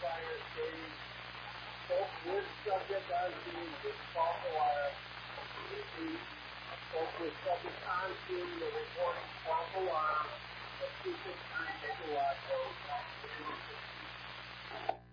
fire stage. Spoke with subject on scene, with false alarm. Spoke with subject on scene, the reporting false alarm. 269 megawatts.